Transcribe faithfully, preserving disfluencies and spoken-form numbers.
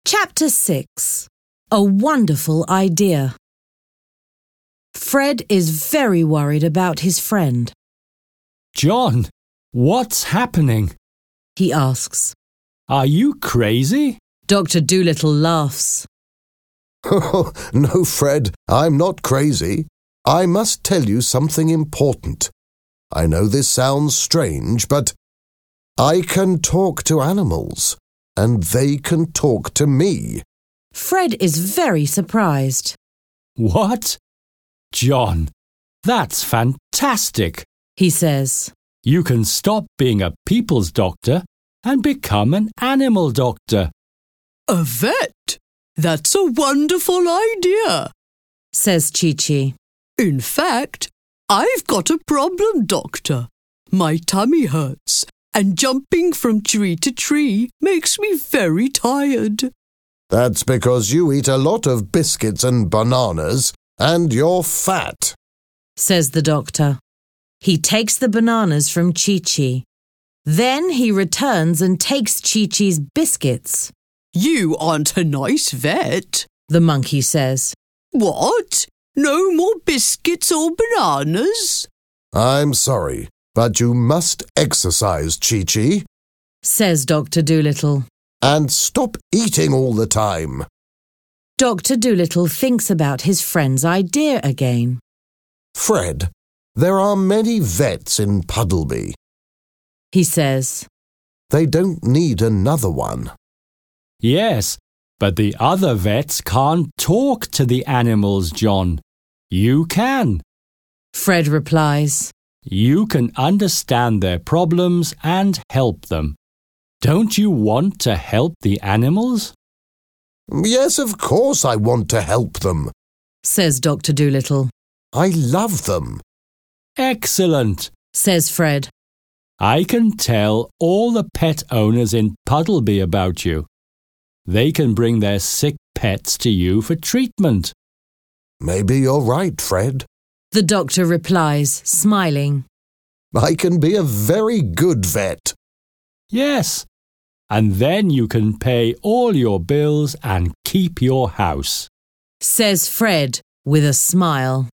Chapter six. A Wonderful Idea. Fred is very worried about his friend. John, what's happening? He asks. Are you crazy? Doctor Dolittle laughs. Oh, no, Fred, I'm not crazy. I must tell you something important. I know this sounds strange, but I can talk to animals, and they can talk to me. Fred is very surprised. What? John, that's fantastic. He says. You can stop being a people's doctor and become an animal doctor. A vet? That's a wonderful idea, says Chi-Chi. In fact, I've got a problem, Doctor. My tummy hurts, and jumping from tree to tree makes me very tired. That's because you eat a lot of biscuits and bananas, and you're fat, says the doctor. He takes the bananas from Chi-Chi. Then he returns and takes Chi-Chi's biscuits. You aren't a nice vet, the monkey says. What? No more biscuits or bananas? I'm sorry, but you must exercise, Chi-Chi, says Doctor Dolittle. And stop eating all the time. Doctor Dolittle thinks about his friend's idea again. Fred, there are many vets in Puddleby, he says. They don't need another one. Yes, but the other vets can't talk to the animals, John. You can. Fred replies. You can understand their problems and help them. Don't you want to help the animals? Yes, of course I want to help them, says Doctor Dolittle. I love them. Excellent, says Fred. I can tell all the pet owners in Puddleby about you. They can bring their sick pets to you for treatment. Maybe you're right, Fred, the doctor replies, smiling. I can be a very good vet. Yes, and then you can pay all your bills and keep your house, says Fred with a smile.